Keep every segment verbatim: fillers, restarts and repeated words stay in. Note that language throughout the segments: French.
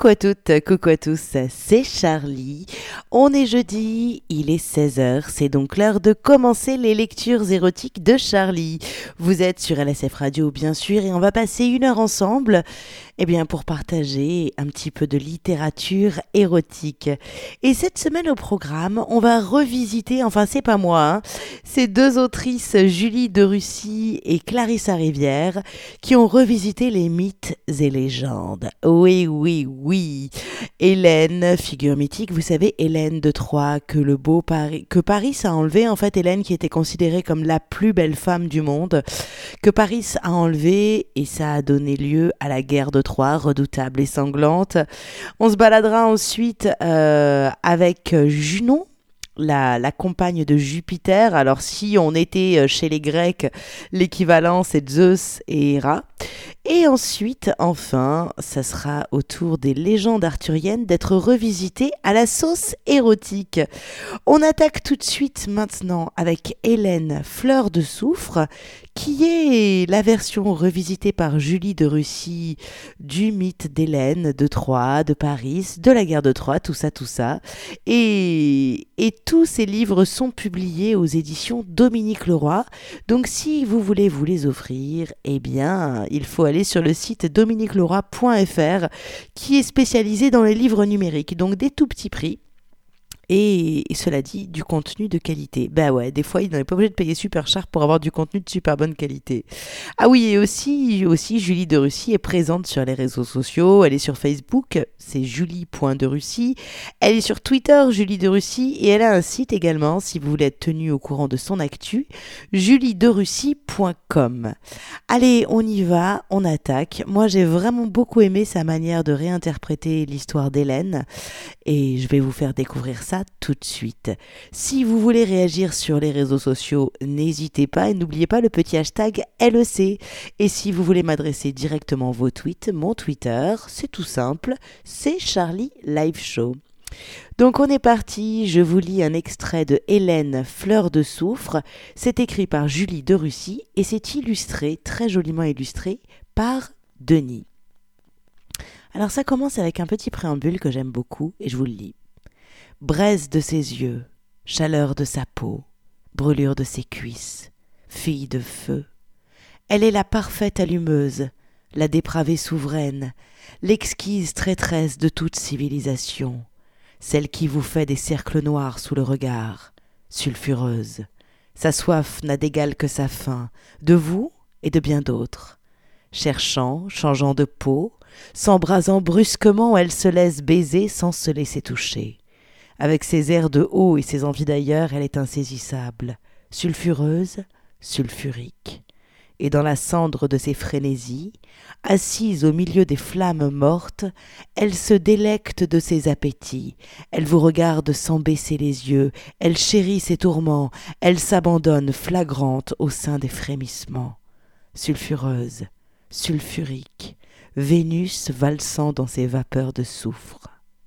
Coucou à toutes, coucou à tous, c'est Charlie. On est jeudi, il est seize heures, c'est donc l'heure de commencer les lectures érotiques de Charlie. Vous êtes sur L S F Radio bien sûr et on va passer une heure ensemble eh bien, pour partager un petit peu de littérature érotique. Et cette semaine au programme, on va revisiter, enfin c'est pas moi, hein, ces deux autrices, Julie de Russie et Clarissa Rivière, qui ont revisité les mythes et légendes. Oui, oui, oui. Hélène, figure mythique, vous savez, Hélène de Troie, que le beau Paris, que Paris a enlevé, en fait, Hélène qui était considérée comme la plus belle femme du monde, que Paris a enlevé et ça a donné lieu à la guerre de Troie, redoutable et sanglante. On se baladera ensuite euh, avec Junon, La, la compagne de Jupiter. Alors si on était chez les Grecs, l'équivalent c'est Zeus et Héra. Et ensuite, enfin, ça sera au tour des légendes arthuriennes d'être revisitées à la sauce érotique. On attaque tout de suite maintenant avec Hélène, fleur de soufre, qui est la version revisitée par Julie de Russie du mythe d'Hélène, de Troie, de Paris, de la guerre de Troie, tout ça, tout ça. Et, et tous ces livres sont publiés aux éditions Dominique Leroy. Donc si vous voulez vous les offrir, eh bien, il faut aller sur le site dominique leroy point f r qui est spécialisé dans les livres numériques, donc des tout petits prix. Et, et cela dit, du contenu de qualité. Ben ouais, des fois, il n'est pas obligé de payer super cher pour avoir du contenu de super bonne qualité. Ah oui, et aussi, aussi Julie de Russie est présente sur les réseaux sociaux. Elle est sur Facebook, c'est julie point de russie. Elle est sur Twitter, Julie de Russie. Et elle a un site également, si vous voulez être tenu au courant de son actu, julie de russie point com. Allez, on y va, on attaque. Moi, j'ai vraiment beaucoup aimé sa manière de réinterpréter l'histoire d'Hélène. Et je vais vous faire découvrir ça tout de suite. Si vous voulez réagir sur les réseaux sociaux, n'hésitez pas et n'oubliez pas le petit hashtag L E C. Et si vous voulez m'adresser directement vos tweets, mon Twitter, c'est tout simple, c'est Charlie Live Show. Donc on est parti, je vous lis un extrait de Hélène, fleur de soufre. C'est écrit par Julie de Russie et c'est illustré, très joliment illustré, par Denis. Alors ça commence avec un petit préambule que j'aime beaucoup et je vous le lis. Braise de ses yeux, chaleur de sa peau, brûlure de ses cuisses, fille de feu. Elle est la parfaite allumeuse, la dépravée souveraine, l'exquise traîtresse de toute civilisation, celle qui vous fait des cercles noirs sous le regard, sulfureuse. Sa soif n'a d'égal que sa faim, de vous et de bien d'autres. Cherchant, changeant de peau, s'embrasant brusquement, elle se laisse baiser sans se laisser toucher. Avec ses airs de haut et ses envies d'ailleurs, elle est insaisissable, sulfureuse, sulfurique. Et dans la cendre de ses frénésies, assise au milieu des flammes mortes, elle se délecte de ses appétits, elle vous regarde sans baisser les yeux, elle chérit ses tourments, elle s'abandonne flagrante au sein des frémissements. Sulfureuse, sulfurique, Vénus valsant dans ses vapeurs de soufre.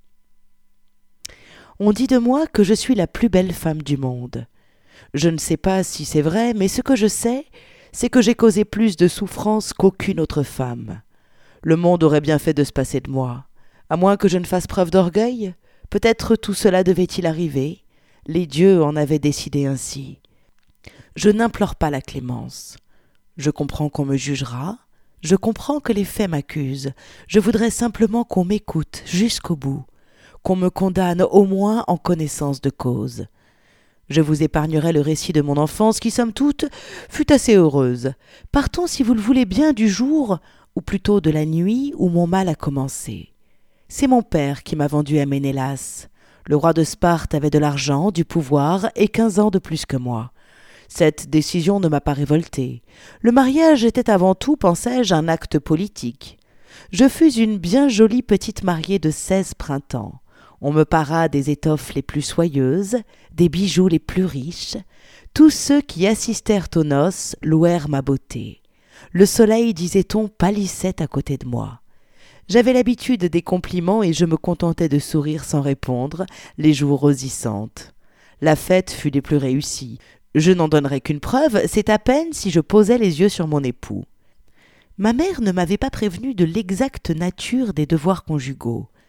On dit de moi que je suis la plus belle femme du monde. Je ne sais pas si c'est vrai, mais ce que je sais, c'est que j'ai causé plus de souffrance qu'aucune autre femme. Le monde aurait bien fait de se passer de moi. À moins que je ne fasse preuve d'orgueil, peut-être tout cela devait-il arriver. Les dieux en avaient décidé ainsi. Je n'implore pas la clémence. Je comprends qu'on me jugera. Je comprends que les faits m'accusent. Je voudrais simplement qu'on m'écoute jusqu'au bout, qu'on me condamne au moins en connaissance de cause. Je vous épargnerai le récit de mon enfance qui, somme toute, fut assez heureuse. Partons, si vous le voulez bien, du jour, ou plutôt de la nuit où mon mal a commencé. C'est mon père qui m'a vendu à Ménélas. Le roi de Sparte avait de l'argent, du pouvoir et quinze ans de plus que moi. Cette décision ne m'a pas révoltée. Le mariage était avant tout, pensais-je, un acte politique. Je fus une bien jolie petite mariée de seize printemps. On me para des étoffes les plus soyeuses, des bijoux les plus riches. Tous ceux qui assistèrent aux noces louèrent ma beauté. Le soleil, disait-on, pâlissait à côté de moi. J'avais l'habitude des compliments et je me contentais de sourire sans répondre, les joues rosissantes. La fête fut des plus réussies. Je n'en donnerai qu'une preuve, c'est à peine si je posais les yeux sur mon époux. Ma mère ne m'avait pas prévenu de l'exacte nature des devoirs conjugaux.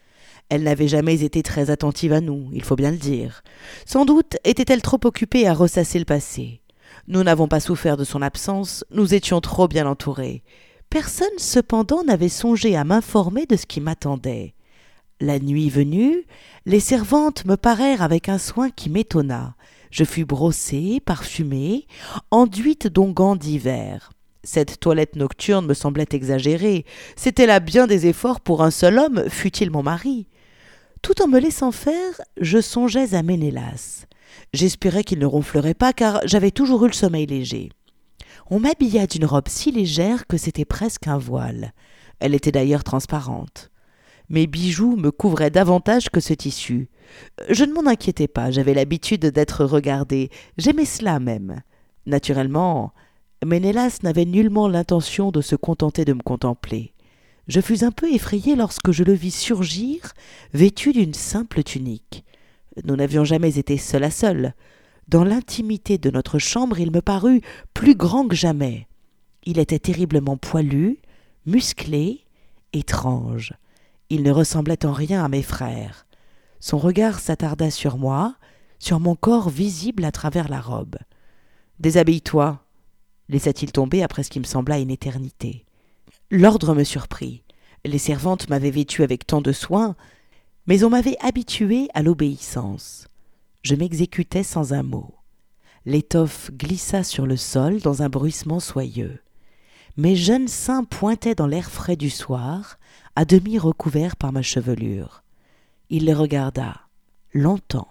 Elle n'avait jamais été très attentive à nous, il faut bien le dire. Sans doute était-elle trop occupée à ressasser le passé. Nous n'avons pas souffert de son absence, nous étions trop bien entourés. Personne, cependant, n'avait songé à m'informer de ce qui m'attendait. La nuit venue, les servantes me parèrent avec un soin qui m'étonna. Je fus brossée, parfumée, enduite d'onguents divers. Cette toilette nocturne me semblait exagérée. C'était là bien des efforts pour un seul homme, fût-il mon mari. Tout en me laissant faire, je songeais à Ménélas. J'espérais qu'il ne ronflerait pas, car j'avais toujours eu le sommeil léger. On m'habilla d'une robe si légère que c'était presque un voile. Elle était d'ailleurs transparente. Mes bijoux me couvraient davantage que ce tissu. Je ne m'en inquiétais pas, j'avais l'habitude d'être regardée. J'aimais cela même. Naturellement, Ménélas n'avait nullement l'intention de se contenter de me contempler. Je fus un peu effrayée lorsque je le vis surgir, vêtu d'une simple tunique. Nous n'avions jamais été seul à seul. Dans l'intimité de notre chambre, il me parut plus grand que jamais. Il était terriblement poilu, musclé, étrange. Il ne ressemblait en rien à mes frères. Son regard s'attarda sur moi, sur mon corps visible à travers la robe. « Déshabille-toi » laissa-t-il tomber après ce qui me sembla une éternité. L'ordre me surprit. Les servantes m'avaient vêtu avec tant de soin, mais on m'avait habitué à l'obéissance. Je m'exécutais sans un mot. L'étoffe glissa sur le sol dans un bruissement soyeux. Mes jeunes seins pointaient dans l'air frais du soir, à demi recouverts par ma chevelure. Il les regarda, longtemps.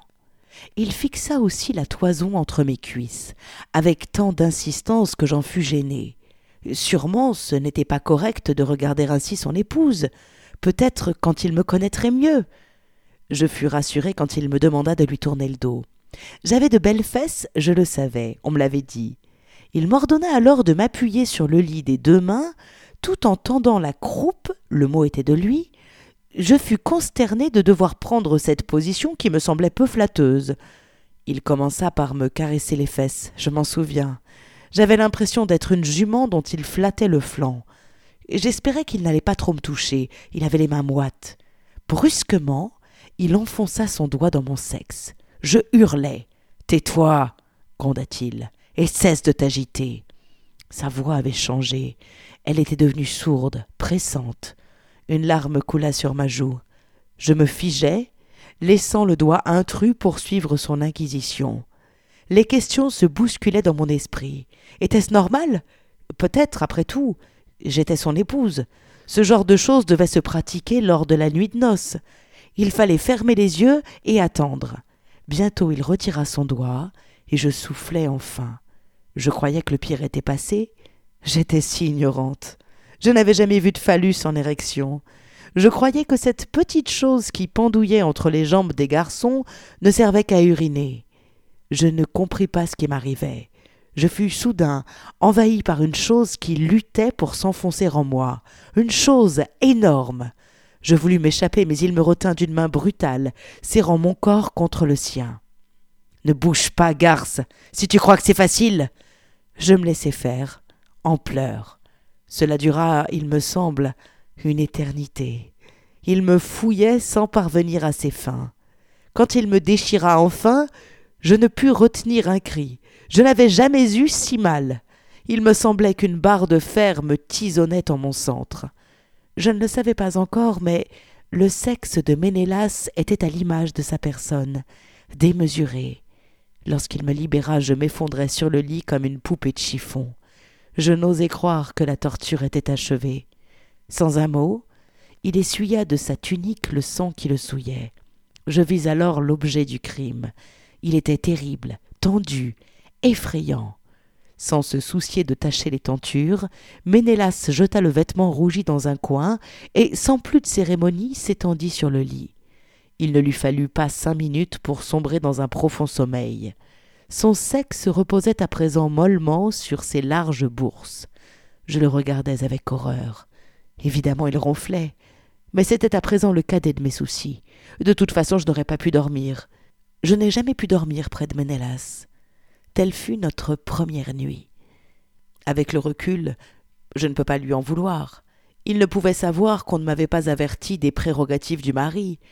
Il fixa aussi la toison entre mes cuisses, avec tant d'insistance que j'en fus gênée. Sûrement, ce n'était pas correct de regarder ainsi son épouse, peut-être quand il me connaîtrait mieux. Je fus rassurée quand il me demanda de lui tourner le dos. J'avais de belles fesses, je le savais, on me l'avait dit. Il m'ordonna alors de m'appuyer sur le lit des deux mains, tout en tendant la croupe, le mot était de lui. Je fus consternée de devoir prendre cette position qui me semblait peu flatteuse. Il commença par me caresser les fesses, je m'en souviens. J'avais l'impression d'être une jument dont il flattait le flanc. J'espérais qu'il n'allait pas trop me toucher, il avait les mains moites. Brusquement, il enfonça son doigt dans mon sexe. Je hurlai. « Tais-toi » gronda-t-il, « et cesse de t'agiter. » Sa voix avait changé. Elle était devenue sourde, pressante. Une larme coula sur ma joue. Je me figeai, laissant le doigt intrus poursuivre son inquisition. Les questions se bousculaient dans mon esprit. Était-ce normal ? Peut-être, après tout. J'étais son épouse. Ce genre de choses devait se pratiquer lors de la nuit de noces. Il fallait fermer les yeux et attendre. Bientôt il retira son doigt, et je soufflai enfin. Je croyais que le pire était passé. J'étais si ignorante. Je n'avais jamais vu de phallus en érection. Je croyais que cette petite chose qui pendouillait entre les jambes des garçons ne servait qu'à uriner. Je ne compris pas ce qui m'arrivait. Je fus soudain envahi par une chose qui luttait pour s'enfoncer en moi. Une chose énorme. Je voulus m'échapper, mais il me retint d'une main brutale, serrant mon corps contre le sien. « Ne bouge pas, garce, si tu crois que c'est facile !» Je me laissai faire, en pleurs. Cela dura, il me semble, une éternité. Il me fouillait sans parvenir à ses fins. Quand il me déchira enfin, je ne pus retenir un cri. Je n'avais jamais eu si mal. Il me semblait qu'une barre de fer me tisonnait en mon centre. Je ne le savais pas encore, mais le sexe de Ménélas était à l'image de sa personne, démesuré. Lorsqu'il me libéra, je m'effondrai sur le lit comme une poupée de chiffon. Je n'osais croire que la torture était achevée. Sans un mot, il essuya de sa tunique le sang qui le souillait. Je vis alors l'objet du crime. Il était terrible, tendu, effrayant. Sans se soucier de tacher les tentures, Ménélas jeta le vêtement rougi dans un coin et, sans plus de cérémonie, s'étendit sur le lit. Il ne lui fallut pas cinq minutes pour sombrer dans un profond sommeil. Son sexe reposait à présent mollement sur ses larges bourses. Je le regardais avec horreur. Évidemment, il ronflait. Mais c'était à présent le cadet de mes soucis. De toute façon, je n'aurais pas pu dormir. Je n'ai jamais pu dormir près de Ménélas. Telle fut notre première nuit. Avec le recul, je ne peux pas lui en vouloir. Il ne pouvait savoir qu'on ne m'avait pas averti des prérogatives du mari.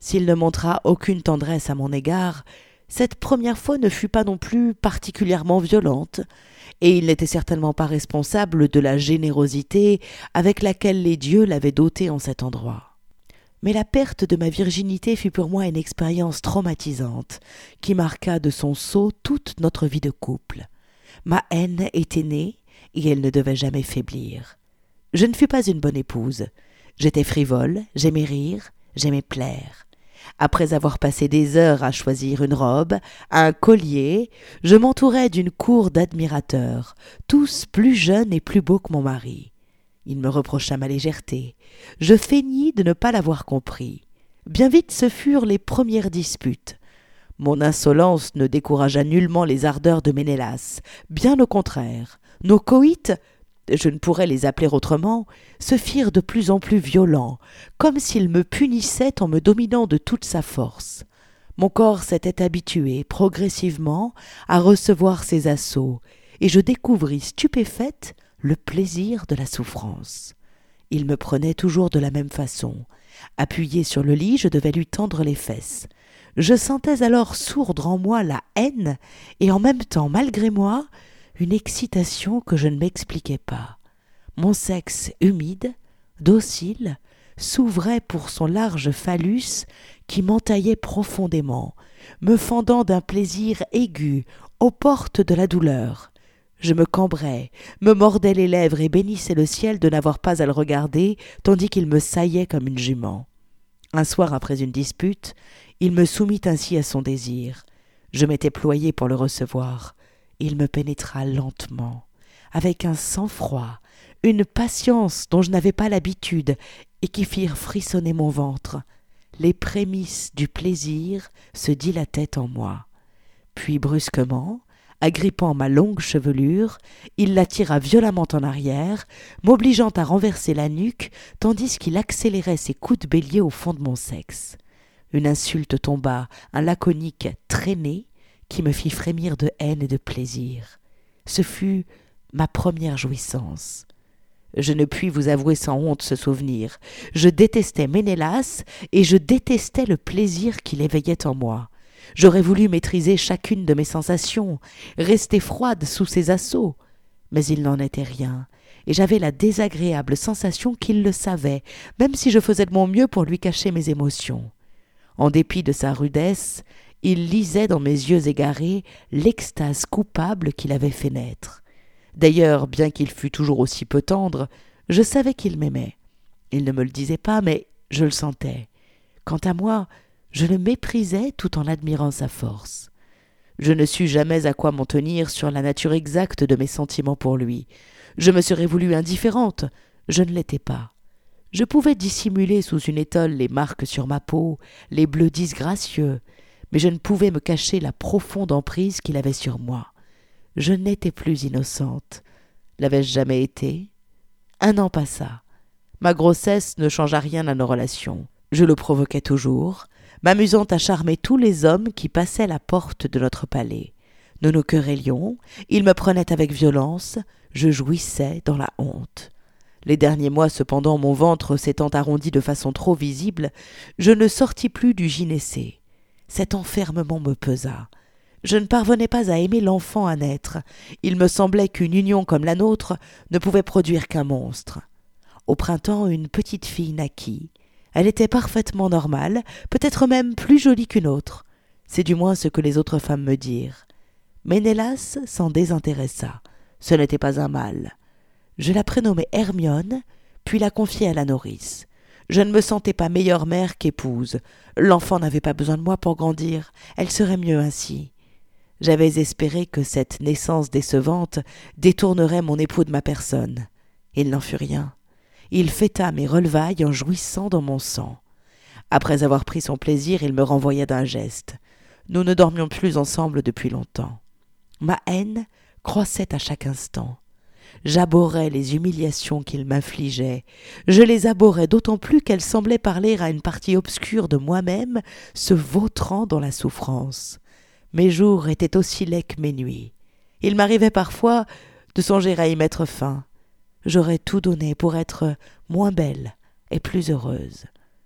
S'il ne montra aucune tendresse à mon égard, cette première fois ne fut pas non plus particulièrement violente, et il n'était certainement pas responsable de la générosité avec laquelle les dieux l'avaient doté en cet endroit. Mais la perte de ma virginité fut pour moi une expérience traumatisante, qui marqua de son sceau toute notre vie de couple. Ma haine était née, et elle ne devait jamais faiblir. Je ne fus pas une bonne épouse. J'étais frivole, j'aimais rire, j'aimais plaire. Après avoir passé des heures à choisir une robe, un collier, je m'entourais d'une cour d'admirateurs, tous plus jeunes et plus beaux que mon mari. Il me reprocha ma légèreté. Je feignis de ne pas l'avoir compris. Bien vite ce furent les premières disputes. Mon insolence ne découragea nullement les ardeurs de Ménélas. Bien au contraire, nos coïts, je ne pourrais les appeler autrement, se firent de plus en plus violents, comme s'il me punissait en me dominant de toute sa force. Mon corps s'était habitué progressivement à recevoir ces assauts, et je découvris stupéfaite le plaisir de la souffrance. Il me prenait toujours de la même façon. Appuyé sur le lit, je devais lui tendre les fesses. Je sentais alors sourdre en moi la haine, et en même temps, malgré moi, une excitation que je ne m'expliquais pas. Mon sexe humide, docile, s'ouvrait pour son large phallus qui m'entaillait profondément, me fendant d'un plaisir aigu aux portes de la douleur. Je me cambrais, me mordais les lèvres et bénissais le ciel de n'avoir pas à le regarder, tandis qu'il me saillait comme une jument. Un soir, après une dispute, il me soumit ainsi à son désir. Je m'étais ployé pour le recevoir. Il me pénétra lentement, avec un sang-froid, une patience dont je n'avais pas l'habitude et qui firent frissonner mon ventre. Les prémices du plaisir se dilataient en moi. Puis brusquement, agrippant ma longue chevelure, il la tira violemment en arrière, m'obligeant à renverser la nuque, tandis qu'il accélérait ses coups de bélier au fond de mon sexe. Une insulte tomba, un laconique « traîné » qui me fit frémir de haine et de plaisir. Ce fut ma première jouissance. Je ne puis vous avouer sans honte ce souvenir. Je détestais Ménélas et je détestais le plaisir qu'il éveillait en moi. J'aurais voulu maîtriser chacune de mes sensations, rester froide sous ses assauts. Mais il n'en était rien, et j'avais la désagréable sensation qu'il le savait, même si je faisais de mon mieux pour lui cacher mes émotions. En dépit de sa rudesse, il lisait dans mes yeux égarés l'extase coupable qu'il avait fait naître. D'ailleurs, bien qu'il fût toujours aussi peu tendre, je savais qu'il m'aimait. Il ne me le disait pas, mais je le sentais. Quant à moi, je le méprisais tout en admirant sa force. Je ne sus jamais à quoi m'en tenir sur la nature exacte de mes sentiments pour lui. Je me serais voulu indifférente, je ne l'étais pas. Je pouvais dissimuler sous une étole les marques sur ma peau, les bleus disgracieux, mais je ne pouvais me cacher la profonde emprise qu'il avait sur moi. Je n'étais plus innocente. L'avais-je jamais été? Un an passa. Ma grossesse ne changea rien à nos relations. Je le provoquais toujours, m'amusant à charmer tous les hommes qui passaient la porte de notre palais. Nous nous querellions, il me prenait avec violence, je jouissais dans la honte. Les derniers mois, cependant, mon ventre s'étant arrondi de façon trop visible, je ne sortis plus du gynécée. Cet enfermement me pesa. Je ne parvenais pas à aimer l'enfant à naître. Il me semblait qu'une union comme la nôtre ne pouvait produire qu'un monstre. Au printemps, une petite fille naquit. Elle était parfaitement normale, peut-être même plus jolie qu'une autre. C'est du moins ce que les autres femmes me dirent. Ménélas s'en désintéressa. Ce n'était pas un mal. Je la prénommai Hermione, puis la confiai à la nourrice. Je ne me sentais pas meilleure mère qu'épouse. L'enfant n'avait pas besoin de moi pour grandir. Elle serait mieux ainsi. J'avais espéré que cette naissance décevante détournerait mon époux de ma personne. Il n'en fut rien. Il fêta mes relevailles en jouissant dans mon sang. Après avoir pris son plaisir, il me renvoya d'un geste. Nous ne dormions plus ensemble depuis longtemps. Ma haine croissait à chaque instant. J'abhorrais les humiliations qu'il m'infligeait. Je les abhorrais d'autant plus qu'elles semblaient parler à une partie obscure de moi-même, se vautrant dans la souffrance. Mes jours étaient aussi laids que mes nuits. Il m'arrivait parfois de songer à y mettre fin. J'aurais tout donné pour être moins belle et plus heureuse.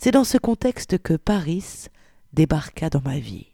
C'est dans ce contexte que Paris débarqua dans ma vie.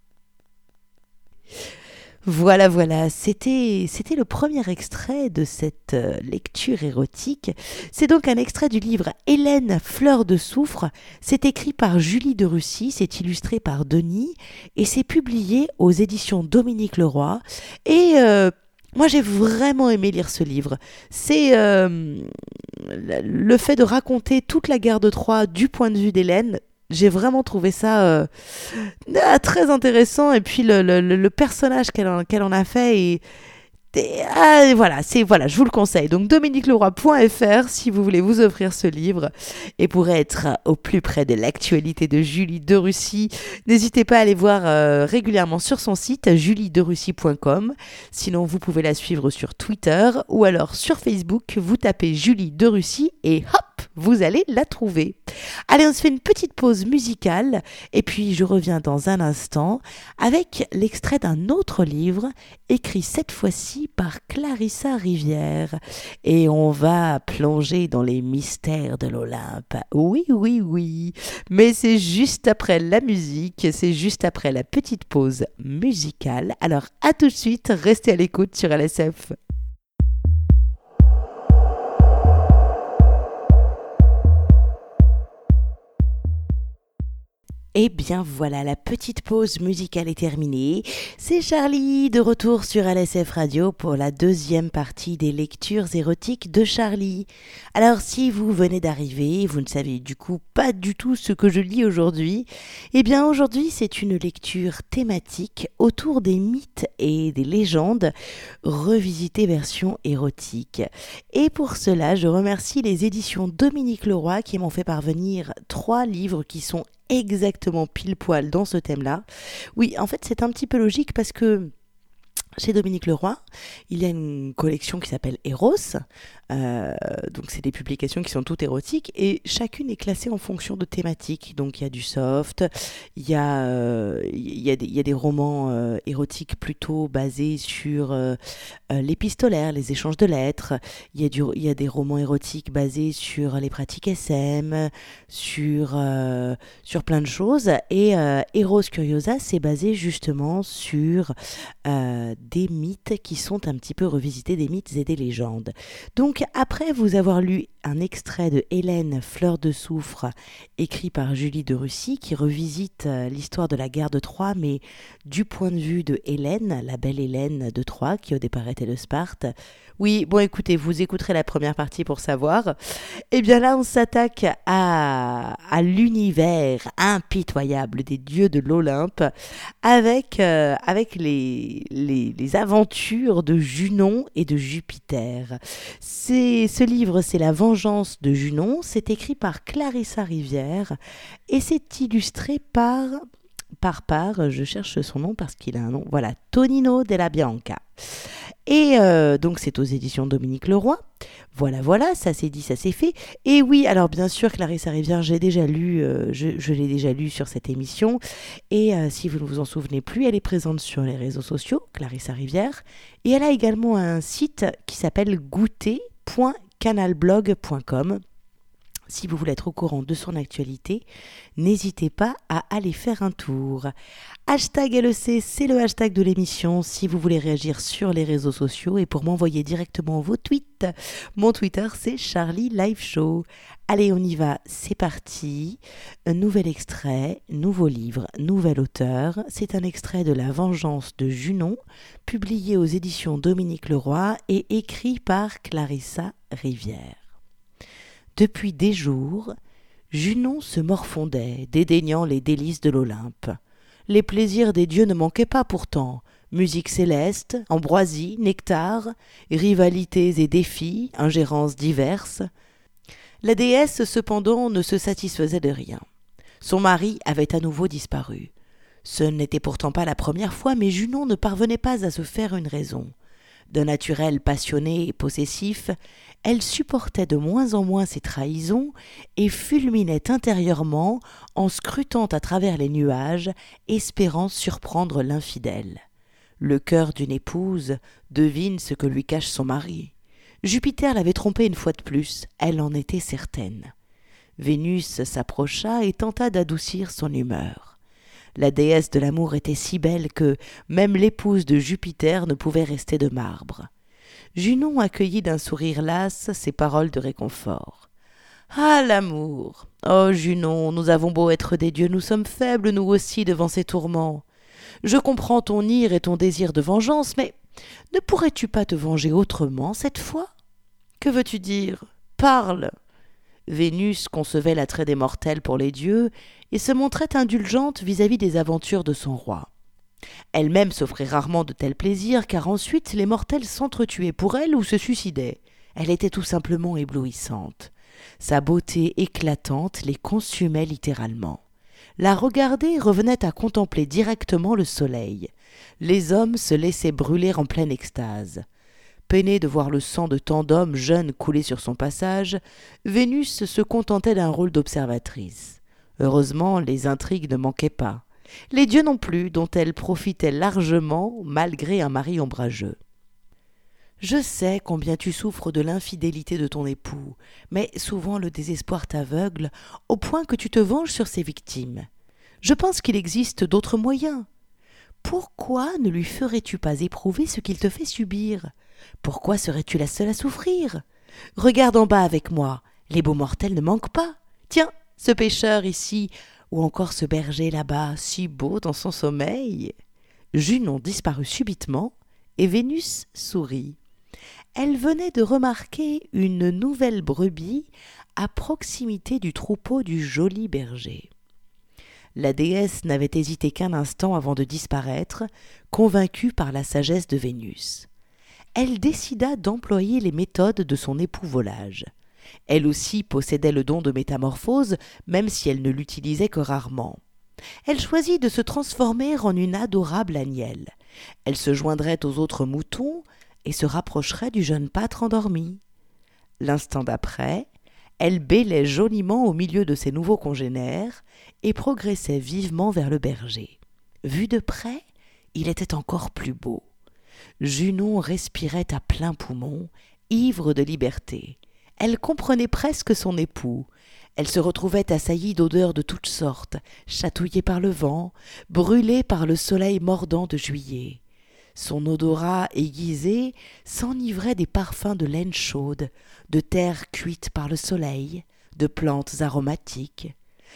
Voilà, voilà, c'était, c'était le premier extrait de cette euh, lecture érotique. C'est donc un extrait du livre Hélène, fleur de soufre. C'est écrit par Julie de Russy, c'est illustré par Denis et c'est publié aux éditions Dominique Leroy. Et euh, moi, j'ai vraiment aimé lire ce livre. C'est euh, le fait de raconter toute la guerre de Troie du point de vue d'Hélène. J'ai vraiment trouvé ça euh, très intéressant. Et puis le, le, le personnage qu'elle en, qu'elle en a fait est, Et, ah, voilà, c'est, voilà, je vous le conseille. Donc dominique leroy point f r si vous voulez vous offrir ce livre. Et pour être au plus près de l'actualité de Julie de Russy, n'hésitez pas à aller voir euh, régulièrement sur son site julie de russy point com. Sinon, vous pouvez la suivre sur Twitter ou alors sur Facebook. Vous tapez Julie de Russy et hop, vous allez la trouver. Allez, on se fait une petite pause musicale et puis je reviens dans un instant avec l'extrait d'un autre livre écrit cette fois-ci par Clarissa Rivière. Et on va plonger dans les mystères de l'Olympe. Oui, oui, oui. Mais c'est juste après la musique, c'est juste après la petite pause musicale. Alors à tout de suite, restez à l'écoute sur L S F. Et bien voilà, la petite pause musicale est terminée. C'est Charlie de retour sur L S F Radio pour la deuxième partie des lectures érotiques de Charlie. Alors si vous venez d'arriver, vous ne savez du coup pas du tout ce que je lis aujourd'hui, eh bien aujourd'hui c'est une lecture thématique autour des mythes et des légendes revisitées version érotique. Et pour cela, je remercie les éditions Dominique Leroy qui m'ont fait parvenir trois livres qui sont exactement pile poil dans ce thème-là. Oui, en fait, c'est un petit peu logique parce que chez Dominique Leroy, il y a une collection qui s'appelle Eros. Euh, donc, c'est des publications qui sont toutes érotiques et chacune est classée en fonction de thématiques. Donc, il y a du soft, il y a, euh, il y a, des, il y a des romans euh, érotiques plutôt basés sur euh, euh, l'épistolaire, les échanges de lettres. Il y a, du, il y a des romans érotiques basés sur les pratiques S M, sur, euh, sur plein de choses. Et euh, Eros Curiosa, c'est basé justement sur euh, des mythes qui sont un petit peu revisités, des mythes et des légendes. Donc, après vous avoir lu un extrait de Hélène, fleur de soufre, écrit par Julie de Russy, qui revisite euh, l'histoire de la guerre de Troie, mais du point de vue de Hélène, la belle Hélène de Troie, qui au départ était de Sparte. Oui, bon écoutez, vous écouterez la première partie pour savoir. Et bien là, on s'attaque à, à l'univers impitoyable des dieux de l'Olympe, avec, euh, avec les, les, les aventures de Junon et de Jupiter. C'est, ce livre, c'est La vengeance de Junon. C'est écrit par Clarissa Rivière et c'est illustré par, par, par, je cherche son nom parce qu'il a un nom, voilà, Tonino Della Bianca. Et euh, donc c'est aux éditions Dominique Leroy. Voilà, voilà, ça c'est dit, ça c'est fait. Et oui, alors bien sûr, Clarissa Rivière, j'ai déjà lu, euh, je, je l'ai déjà lu sur cette émission. Et euh, si vous ne vous en souvenez plus, elle est présente sur les réseaux sociaux, Clarissa Rivière. Et elle a également un site qui s'appelle goûter point canalblog point com. Si vous voulez être au courant de son actualité, n'hésitez pas à aller faire un tour. Hashtag L E C, c'est le hashtag de l'émission si vous voulez réagir sur les réseaux sociaux et pour m'envoyer directement vos tweets. Mon Twitter, c'est Charlie Live Show. Allez, on y va, c'est parti. Un nouvel extrait, nouveau livre, nouvel auteur. C'est un extrait de La vengeance de Junon, publié aux éditions Dominique Leroy et écrit par Clarissa Rivière. Depuis des jours, Junon se morfondait, dédaignant les délices de l'Olympe. Les plaisirs des dieux ne manquaient pas pourtant. Musique céleste, ambroisie, nectar, rivalités et défis, ingérences diverses. La déesse, cependant, ne se satisfaisait de rien. Son mari avait à nouveau disparu. Ce n'était pourtant pas la première fois, mais Junon ne parvenait pas à se faire une raison. D'un naturel passionné et possessif, elle supportait de moins en moins ses trahisons et fulminait intérieurement en scrutant à travers les nuages, espérant surprendre l'infidèle. Le cœur d'une épouse devine ce que lui cache son mari. Jupiter l'avait trompée une fois de plus, elle en était certaine. Vénus s'approcha et tenta d'adoucir son humeur. La déesse de l'amour était si belle que même l'épouse de Jupiter ne pouvait rester de marbre. Junon accueillit d'un sourire las ces paroles de réconfort. « Ah, l'amour! Oh, Junon, nous avons beau être des dieux, nous sommes faibles, nous aussi, devant ces tourments. Je comprends ton ire et ton désir de vengeance, mais ne pourrais-tu pas te venger autrement cette fois? Que veux-tu dire? Parle !» Vénus concevait l'attrait des mortels pour les dieux et se montrait indulgente vis-à-vis des aventures de son roi. Elle-même s'offrait rarement de tels plaisirs, car ensuite les mortels s'entretuaient pour elle ou se suicidaient. Elle était tout simplement éblouissante. Sa beauté éclatante les consumait littéralement. La regarder revenait à contempler directement le soleil. Les hommes se laissaient brûler en pleine extase. Peinée de voir le sang de tant d'hommes jeunes couler sur son passage, Vénus se contentait d'un rôle d'observatrice. Heureusement, les intrigues ne manquaient pas. Les dieux non plus, dont elle profitait largement malgré un mari ombrageux. « Je sais combien tu souffres de l'infidélité de ton époux, mais souvent le désespoir t'aveugle au point que tu te venges sur ses victimes. Je pense qu'il existe d'autres moyens. Pourquoi ne lui ferais-tu pas éprouver ce qu'il te fait subir ? Pourquoi serais-tu la seule à souffrir ? Regarde en bas avec moi, les beaux mortels ne manquent pas. Tiens, ce pêcheur ici, ou encore ce berger là-bas, si beau dans son sommeil. » Junon disparut subitement, et Vénus sourit. Elle venait de remarquer une nouvelle brebis à proximité du troupeau du joli berger. La déesse n'avait hésité qu'un instant avant de disparaître, convaincue par la sagesse de Vénus. Elle décida d'employer les méthodes de son époux volage. Elle aussi possédait le don de métamorphose, même si elle ne l'utilisait que rarement. Elle choisit de se transformer en une adorable agnelle. Elle se joindrait aux autres moutons et se rapprocherait du jeune pâtre endormi. L'instant d'après, elle bêlait joliment au milieu de ses nouveaux congénères et progressait vivement vers le berger. Vu de près, il était encore plus beau. Junon respirait à plein poumon, ivre de liberté. Elle comprenait presque son époux. Elle se retrouvait assaillie d'odeurs de toutes sortes, chatouillée par le vent, brûlée par le soleil mordant de juillet. Son odorat aiguisé s'enivrait des parfums de laine chaude, de terre cuite par le soleil, de plantes aromatiques,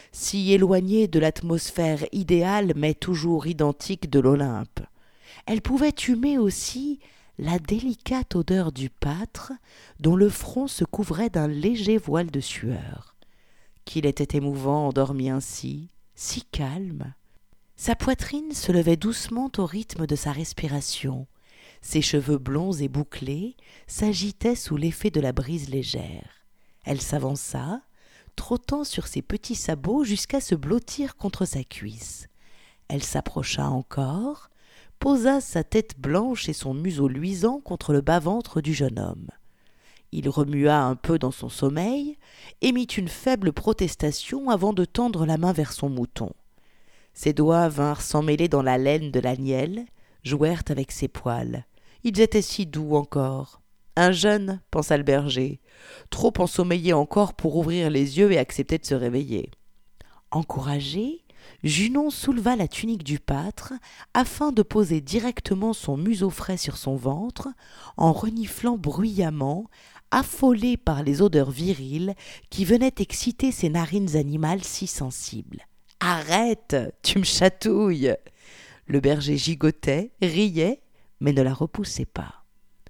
si éloignée de l'atmosphère idéale mais toujours identique de l'Olympe. Elle pouvait humer aussi la délicate odeur du pâtre dont le front se couvrait d'un léger voile de sueur. Qu'il était émouvant endormi ainsi, si calme. Sa poitrine se levait doucement au rythme de sa respiration. Ses cheveux blonds et bouclés s'agitaient sous l'effet de la brise légère. Elle s'avança, trottant sur ses petits sabots jusqu'à se blottir contre sa cuisse. Elle s'approcha encore, posa sa tête blanche et son museau luisant contre le bas-ventre du jeune homme. Il remua un peu dans son sommeil, émit une faible protestation avant de tendre la main vers son mouton. Ses doigts vinrent s'emmêler dans la laine de l'agnelle, jouèrent avec ses poils. Ils étaient si doux encore. Un jeune, pensa le berger, trop ensommeillé encore pour ouvrir les yeux et accepter de se réveiller. Encouragé, Junon souleva la tunique du pâtre afin de poser directement son museau frais sur son ventre en reniflant bruyamment, affolé par les odeurs viriles qui venaient exciter ses narines animales si sensibles. « Arrête, tu me chatouilles !» Le berger gigotait, riait, mais ne la repoussait pas.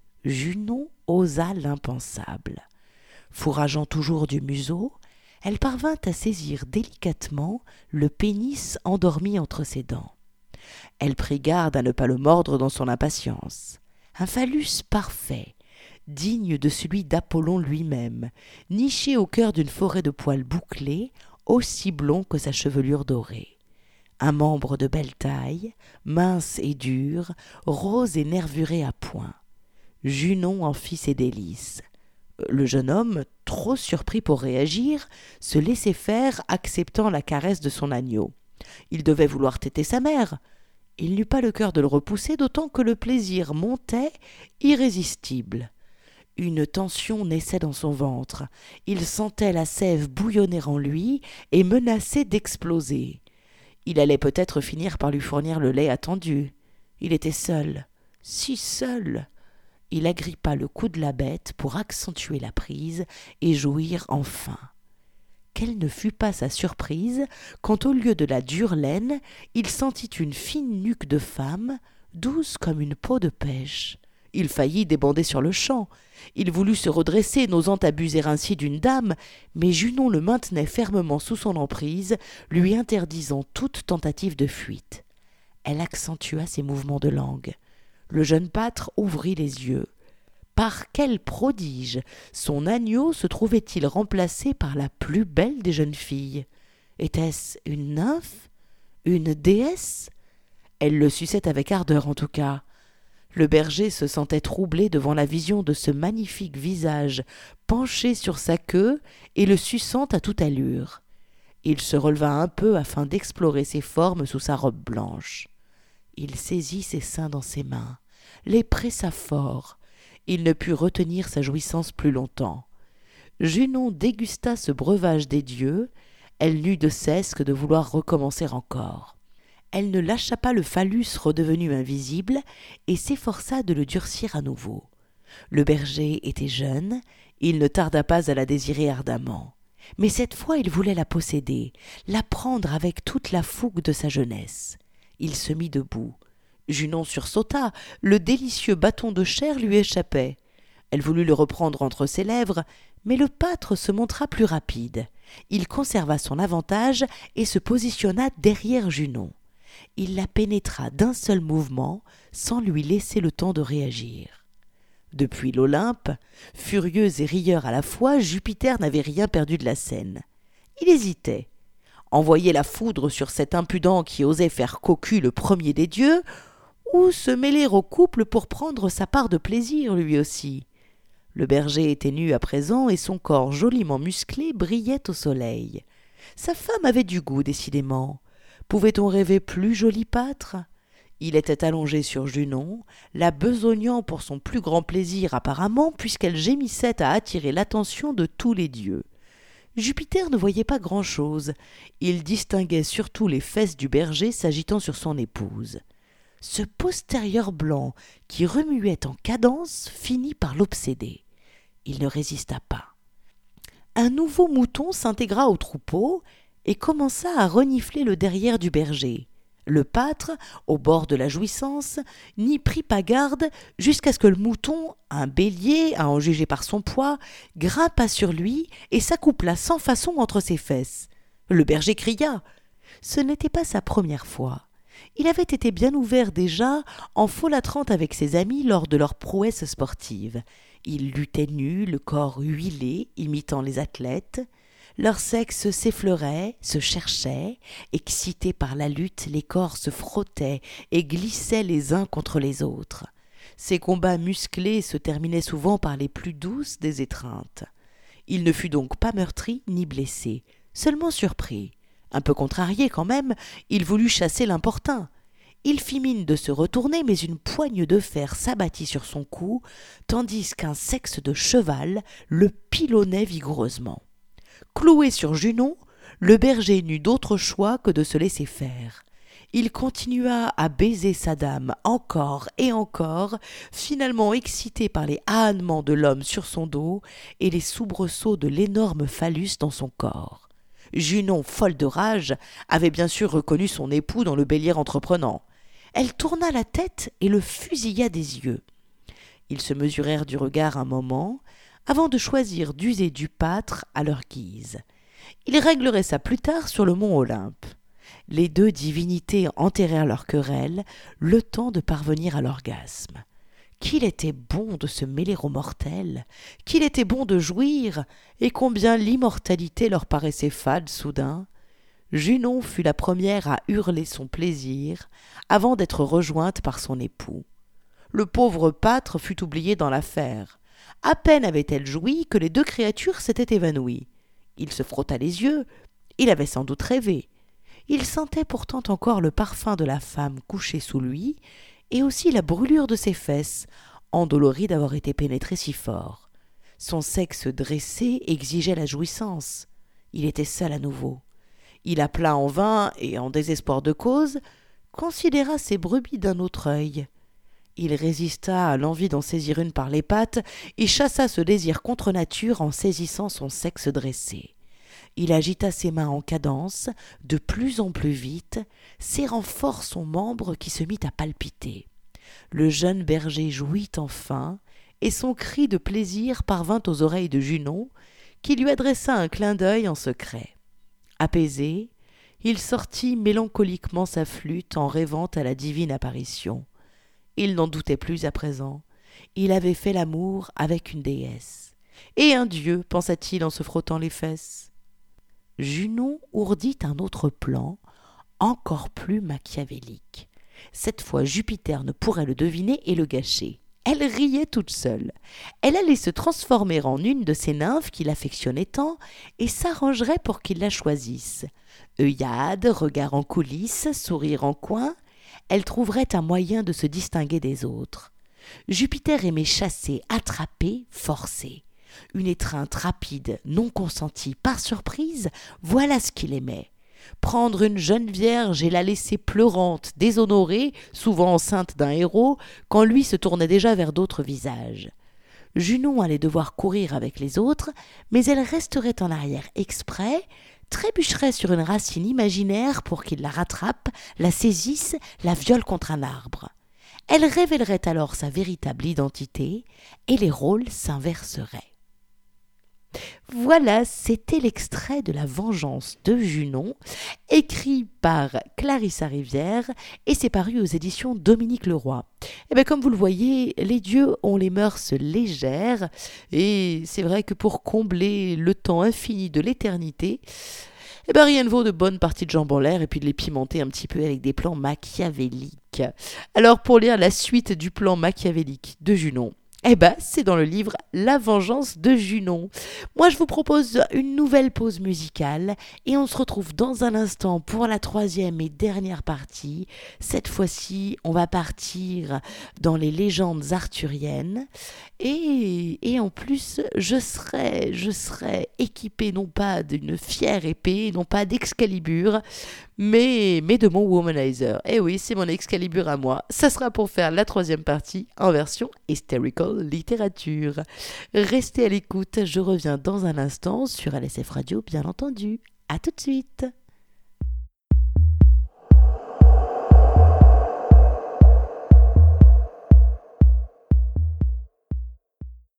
Junon osa l'impensable. Fourrageant toujours du museau, elle parvint à saisir délicatement le pénis endormi entre ses dents. Elle prit garde à ne pas le mordre dans son impatience. Un phallus parfait, digne de celui d'Apollon lui-même, niché au cœur d'une forêt de poils bouclés, aussi blond que sa chevelure dorée. Un membre de belle taille, mince et dur, rose et nervuré à point. Junon en fit ses délices. Le jeune homme, trop surpris pour réagir, se laissait faire, acceptant la caresse de son agneau. Il devait vouloir téter sa mère. Il n'eut pas le cœur de le repousser, d'autant que le plaisir montait, irrésistible. Une tension naissait dans son ventre. Il sentait la sève bouillonner en lui et menacer d'exploser. Il allait peut-être finir par lui fournir le lait attendu. Il était seul, si seul. Il agrippa le cou de la bête pour accentuer la prise et jouir enfin. Quelle ne fut pas sa surprise quand, au lieu de la dure laine, il sentit une fine nuque de femme, douce comme une peau de pêche. Il faillit débander sur le champ. Il voulut se redresser, n'osant abuser ainsi d'une dame, mais Junon le maintenait fermement sous son emprise, lui interdisant toute tentative de fuite. Elle accentua ses mouvements de langue. Le jeune pâtre ouvrit les yeux. Par quel prodige son agneau se trouvait-il remplacé par la plus belle des jeunes filles? Était-ce une nymphe? Une déesse? Elle le suçait avec ardeur en tout cas. Le berger se sentait troublé devant la vision de ce magnifique visage penché sur sa queue et le suçant à toute allure. Il se releva un peu afin d'explorer ses formes sous sa robe blanche. Il saisit ses seins dans ses mains, les pressa fort. Il ne put retenir sa jouissance plus longtemps. Junon dégusta ce breuvage des dieux. Elle n'eut de cesse que de vouloir recommencer encore. Elle ne lâcha pas le phallus redevenu invisible et s'efforça de le durcir à nouveau. Le berger était jeune, il ne tarda pas à la désirer ardemment. Mais cette fois il voulait la posséder, la prendre avec toute la fougue de sa jeunesse. Il se mit debout. Junon sursauta, le délicieux bâton de chair lui échappait. Elle voulut le reprendre entre ses lèvres, mais le pâtre se montra plus rapide. Il conserva son avantage et se positionna derrière Junon. Il la pénétra d'un seul mouvement, sans lui laisser le temps de réagir. Depuis l'Olympe, furieux et rieur à la fois, Jupiter n'avait rien perdu de la scène. Il hésitait. Envoyer la foudre sur cet impudent qui osait faire cocu le premier des dieux, ou se mêler au couple pour prendre sa part de plaisir lui aussi. Le berger était nu à présent et son corps joliment musclé brillait au soleil. Sa femme avait du goût, décidément. Pouvait-on rêver plus joli pâtre? Il était allongé sur Junon, la besognant pour son plus grand plaisir apparemment, puisqu'elle gémissait à attirer l'attention de tous les dieux. Jupiter ne voyait pas grand-chose. Il distinguait surtout les fesses du berger s'agitant sur son épouse. Ce postérieur blanc qui remuait en cadence finit par l'obséder. Il ne résista pas. Un nouveau mouton s'intégra au troupeau et commença à renifler le derrière du berger. Le pâtre, au bord de la jouissance, n'y prit pas garde jusqu'à ce que le mouton, un bélier, à en juger par son poids, grimpa sur lui et s'accoupla sans façon entre ses fesses. Le berger cria. Ce n'était pas sa première fois. Il avait été bien ouvert déjà en folâtrant avec ses amis lors de leurs prouesses sportives. Ils luttaient nus, le corps huilé, imitant les athlètes. Leurs sexes s'effleuraient, se cherchaient. Excités par la lutte, les corps se frottaient et glissaient les uns contre les autres. Ces combats musclés se terminaient souvent par les plus douces des étreintes. Il ne fut donc pas meurtri ni blessé, seulement surpris. Un peu contrarié quand même, il voulut chasser l'importun. Il fit mine de se retourner, mais une poigne de fer s'abattit sur son cou, tandis qu'un sexe de cheval le pilonnait vigoureusement. Cloué sur Junon, le berger n'eut d'autre choix que de se laisser faire. Il continua à baiser sa dame encore et encore, finalement excité par les ahannements de l'homme sur son dos et les soubresauts de l'énorme phallus dans son corps. Junon, folle de rage, avait bien sûr reconnu son époux dans le bélier entreprenant. Elle tourna la tête et le fusilla des yeux. Ils se mesurèrent du regard un moment, avant de choisir d'user du pâtre à leur guise. Ils régleraient ça plus tard sur le mont Olympe. Les deux divinités enterrèrent leur querelle, le temps de parvenir à l'orgasme. Qu'il était bon de se mêler aux mortels, qu'il était bon de jouir, et combien l'immortalité leur paraissait fade soudain. Junon fut la première à hurler son plaisir, avant d'être rejointe par son époux. Le pauvre pâtre fut oublié dans l'affaire. À peine avait-elle joui que les deux créatures s'étaient évanouies. Il se frotta les yeux, il avait sans doute rêvé. Il sentait pourtant encore le parfum de la femme couchée sous lui, et aussi la brûlure de ses fesses, endolori d'avoir été pénétré si fort. Son sexe dressé exigeait la jouissance. Il était seul à nouveau. Il appela en vain et, en désespoir de cause, considéra ses brebis d'un autre œil. Il résista à l'envie d'en saisir une par les pattes et chassa ce désir contre nature en saisissant son sexe dressé. Il agita ses mains en cadence, de plus en plus vite, serrant fort son membre qui se mit à palpiter. Le jeune berger jouit enfin, et son cri de plaisir parvint aux oreilles de Junon, qui lui adressa un clin d'œil en secret. Apaisé, il sortit mélancoliquement sa flûte en rêvant à la divine apparition. Il n'en doutait plus à présent. Il avait fait l'amour avec une déesse. Et un dieu, pensa-t-il en se frottant les fesses. Junon ourdit un autre plan, encore plus machiavélique. Cette fois, Jupiter ne pourrait le deviner et le gâcher. Elle riait toute seule. Elle allait se transformer en une de ces nymphes qu'il affectionnait tant et s'arrangerait pour qu'il la choisisse. Œillade, regard en coulisses, sourire en coin, elle trouverait un moyen de se distinguer des autres. Jupiter aimait chasser, attraper, forcer. Une étreinte rapide, non consentie, par surprise, voilà ce qu'il aimait. Prendre une jeune vierge et la laisser pleurante, déshonorée, souvent enceinte d'un héros, quand lui se tournait déjà vers d'autres visages. Junon allait devoir courir avec les autres, mais elle resterait en arrière exprès, trébucherait sur une racine imaginaire pour qu'il la rattrape, la saisisse, la viole contre un arbre. Elle révélerait alors sa véritable identité et les rôles s'inverseraient. Voilà, c'était l'extrait de La Vengeance de Junon, écrit par Clarissa Rivière, et c'est paru aux éditions Dominique Leroy. Et bien, comme vous le voyez, les dieux ont les mœurs légères, et c'est vrai que pour combler le temps infini de l'éternité, eh ben rien ne vaut de bonnes parties de jambes en l'air et puis de les pimenter un petit peu avec des plans machiavéliques. Alors, pour lire la suite du plan machiavélique de Junon, eh ben, c'est dans le livre La Vengeance de Junon. Moi, je vous propose une nouvelle pause musicale et on se retrouve dans un instant pour la troisième et dernière partie. Cette fois-ci, on va partir dans les légendes arthuriennes et, et en plus, je serai, je serai équipée non pas d'une fière épée, non pas d'Excalibur, mais, mais de mon Womanizer. Eh oui, c'est mon Excalibur à moi. Ça sera pour faire la troisième partie en version hysterical littérature. Restez à l'écoute, je reviens dans un instant sur L S F Radio, bien entendu. À tout de suite.